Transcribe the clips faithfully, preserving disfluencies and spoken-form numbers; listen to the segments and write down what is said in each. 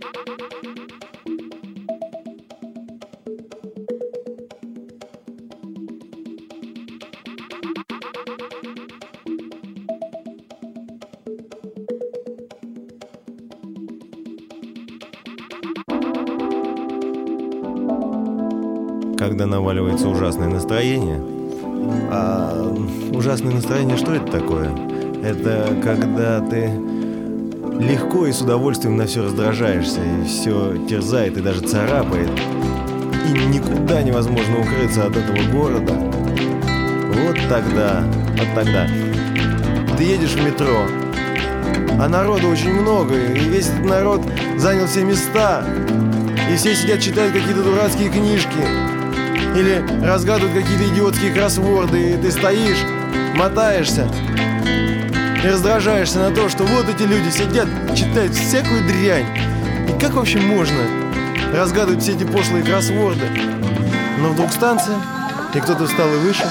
Когда наваливается ужасное настроение. А ужасное настроение, что это такое? Это когда ты легко и с удовольствием на все раздражаешься, и все терзает и даже царапает, и никуда невозможно укрыться от этого города. Вот тогда, вот тогда ты едешь в метро, а народу очень много, и весь этот народ занял все места, и все сидят, читают какие-то дурацкие книжки или разгадывают какие-то идиотские кроссворды, и ты стоишь, мотаешься и раздражаешься на то, что вот эти люди сидят, читают всякую дрянь. И как вообще можно разгадывать все эти пошлые кроссворды? Но вдруг станция, и кто-то встал и вышел,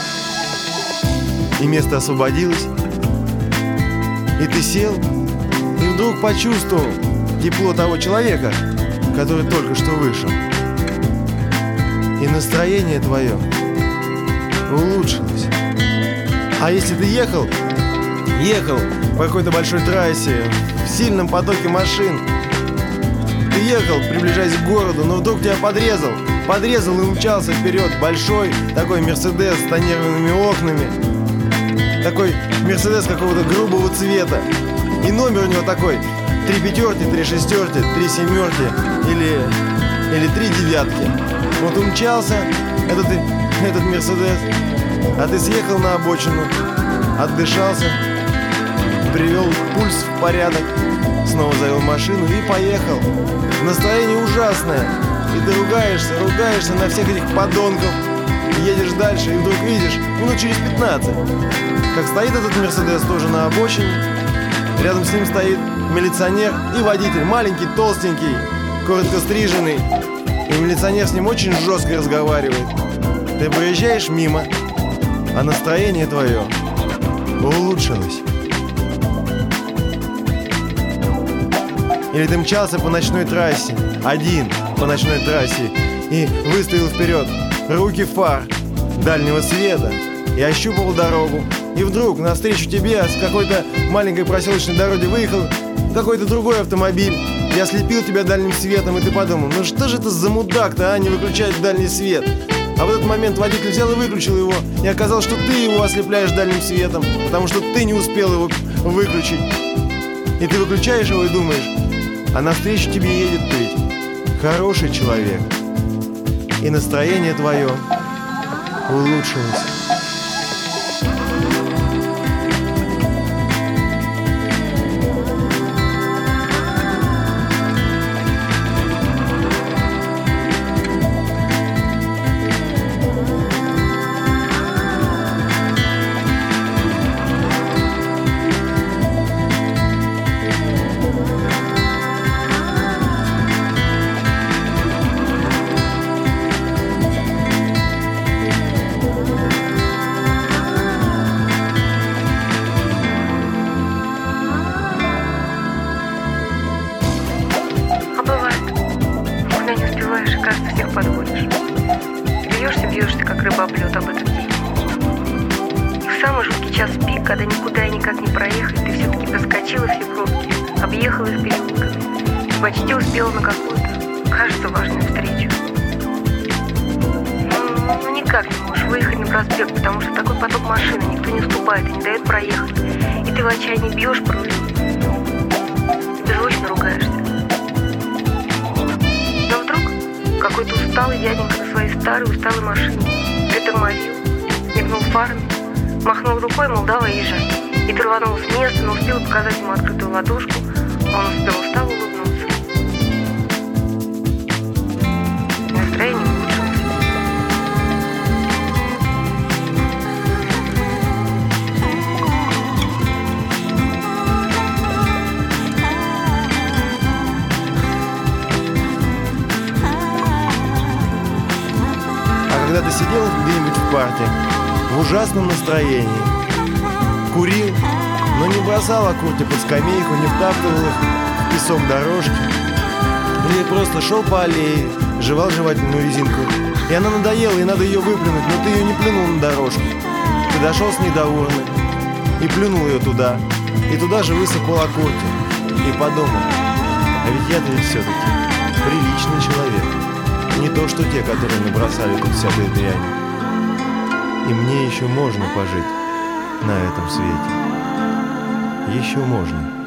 и место освободилось, и ты сел, и вдруг почувствовал тепло того человека, который только что вышел. И настроение твое улучшилось. А если ты ехал, ехал по какой-то большой трассе, в сильном потоке машин, ты ехал, приближаясь к городу, но вдруг тебя подрезал, подрезал и умчался вперед большой такой Мерседес с тонированными окнами, такой Мерседес какого-то грубого цвета, и номер у него такой: три пятерки, три шестерки, три семерки или, или три девятки. Вот умчался этот, этот Мерседес, а ты съехал на обочину, отдышался, привел пульс в порядок, снова завел машину и поехал. Настроение ужасное, и ты ругаешься, ругаешься на всех этих подонков, едешь дальше, и вдруг видишь, минут через пятнадцать, как стоит этот Мерседес тоже на обочине, рядом с ним стоит милиционер и водитель, маленький, толстенький, коротко стриженный, и милиционер с ним очень жестко разговаривает. Ты проезжаешь мимо, а настроение твое улучшилось. Или ты мчался по ночной трассе, один по ночной трассе, и выставил вперед руки фар дальнего света и ощупывал дорогу. И вдруг навстречу тебе с какой-то маленькой проселочной дороги выехал какой-то другой автомобиль и ослепил тебя дальним светом, и ты подумал: ну что же это за мудак-то, а, не выключает дальний свет? А в этот момент водитель взял и выключил его, и оказалось, что ты его ослепляешь дальним светом, потому что ты не успел его выключить. И ты выключаешь его и думаешь: а навстречу тебе едет ведь хороший человек. И настроение твое улучшилось. Когда никуда и никак не проехать, ты все-таки проскочила все пробки, объехала их переулка и почти успела на какую-то, кажется, важную встречу. Ну, ну никак не можешь выехать на проспект, потому что такой поток машин, никто не уступает и не дает проехать. И ты в отчаянии бьешь по рулю и беззвучно ругаешься. Но вдруг какой-то усталый дяденька на своей старой усталой машине притормозил, мигнул фарами, махнул рукой, мол, давай езжай. И ты рванула с места, но успела показать ему открытую ладошку. Он успел устало улыбнуться. Настроение улучшилось. А когда ты сидел где-нибудь в парке в ужасном настроении, курил, но не бросал окурки под скамейку, не втаптывал их в песок дорожки, просто шел по аллее, жевал жевательную резинку. И она надоела, и надо ее выплюнуть, но ты ее не плюнул на дорожку. Ты дошел с ней до урны и плюнул ее туда. И туда же высыпал окурки. И подумал, а ведь я-то ведь все-таки приличный человек. Не то, что те, которые набросали тут всякой дрянь. И мне еще можно пожить на этом свете. Еще можно.